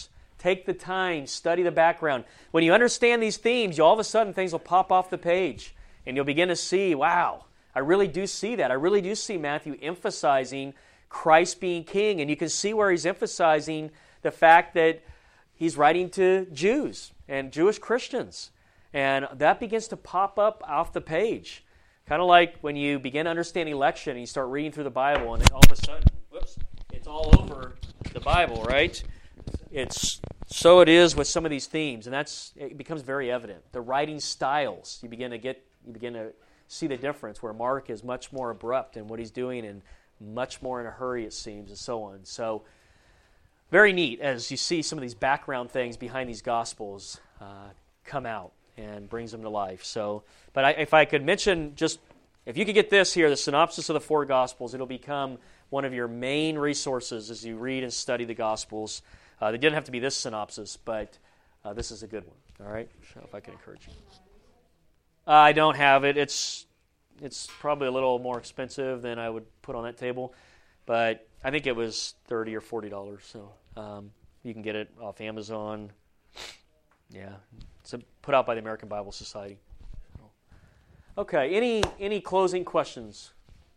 Take the time, study the background. When you understand these themes, you all of a sudden things will pop off the page, and you'll begin to see, wow, I really do see that. I really do see Matthew emphasizing Christ being king, and you can see where he's emphasizing the fact that he's writing to Jews and Jewish Christians, and that begins to pop up off the page. Kind of like when you begin to understand election and you start reading through the Bible, and then all of a sudden, whoops, it's all over the Bible, right? It's so it is with some of these themes, and that's it becomes very evident. The writing styles, you begin to get, you begin to see the difference. Where Mark is much more abrupt in what he's doing, and much more in a hurry, it seems, and so on. So, very neat as you see some of these background things behind these Gospels uh, come out and brings them to life. So, but I, if I could mention just, if you could get this here, the synopsis of the four Gospels, it'll become one of your main resources as you read and study the Gospels. Uh, they didn't have to be this synopsis, but uh, this is a good one. All right? So if I can encourage you. Uh, I don't have it. It's it's probably a little more expensive than I would put on that table, but I think it was thirty or forty dollars. So um, you can get it off Amazon. Yeah, it's a, put out by the American Bible Society. Okay. Any any closing questions?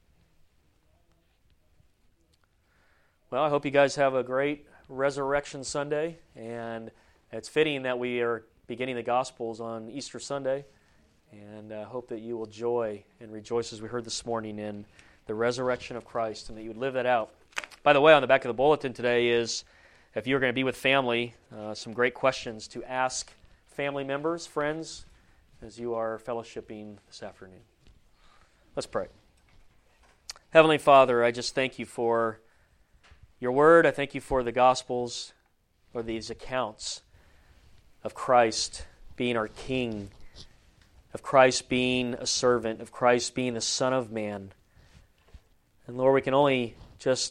Well, I hope you guys have a great Resurrection Sunday, and it's fitting that we are beginning the Gospels on Easter Sunday, and I uh, hope that you will joy and rejoice, as we heard this morning, in the resurrection of Christ, and that you would live that out. By the way, on the back of the bulletin today is, if you're going to be with family, uh, some great questions to ask family members, friends, as you are fellowshipping this afternoon. Let's pray. Heavenly Father, I just thank you for your word. I thank you for the Gospels, or these accounts of Christ being our King, of Christ being a servant, of Christ being the Son of Man. And Lord, we can only just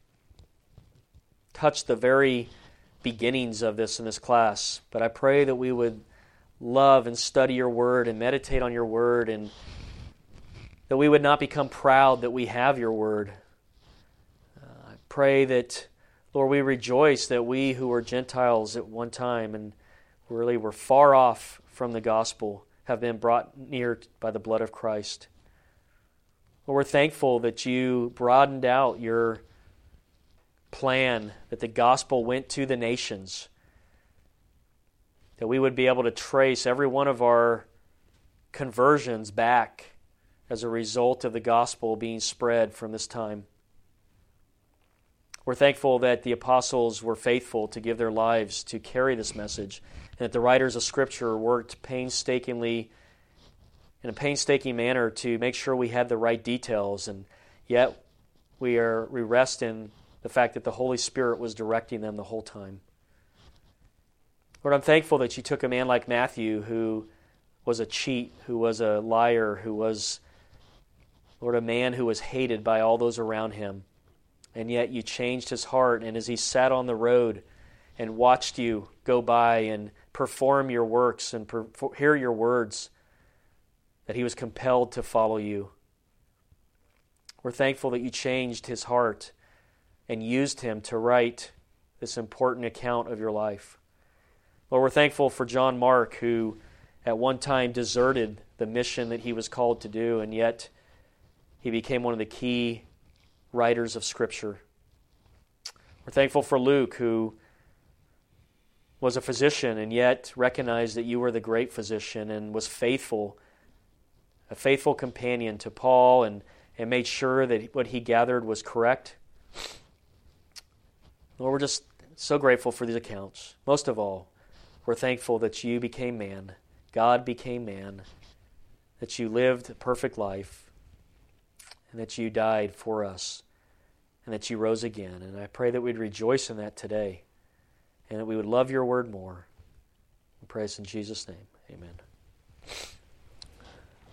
touch the very beginnings of this in this class, but I pray that we would love and study your word and meditate on your word, and that we would not become proud that we have your word. Uh, I pray that, Lord, we rejoice that we who were Gentiles at one time and really were far off from the gospel have been brought near by the blood of Christ. Lord, we're thankful that you broadened out your plan, that the gospel went to the nations, that we would be able to trace every one of our conversions back as a result of the gospel being spread from this time. We're thankful that the apostles were faithful to give their lives to carry this message, and that the writers of Scripture worked painstakingly, in a painstaking manner, to make sure we had the right details, and yet we are we rest in the fact that the Holy Spirit was directing them the whole time. Lord, I'm thankful that you took a man like Matthew, who was a cheat, who was a liar, who was, Lord, a man who was hated by all those around him, and yet you changed his heart, and as he sat on the road and watched you go by and perform your works and per- hear your words, that he was compelled to follow you. We're thankful that you changed his heart and used him to write this important account of your life. Lord, we're thankful for John Mark, who at one time deserted the mission that he was called to do, and yet he became one of the key writers of Scripture. We're thankful for Luke, who was a physician and yet recognized that you were the great physician and was faithful, a faithful companion to Paul, and, and made sure that what he gathered was correct. Lord, we're just so grateful for these accounts. Most of all, we're thankful that you became man, God became man, that you lived a perfect life, and that you died for us, and that you rose again. And I pray that we'd rejoice in that today, and that we would love your word more. We pray this in Jesus' name. Amen.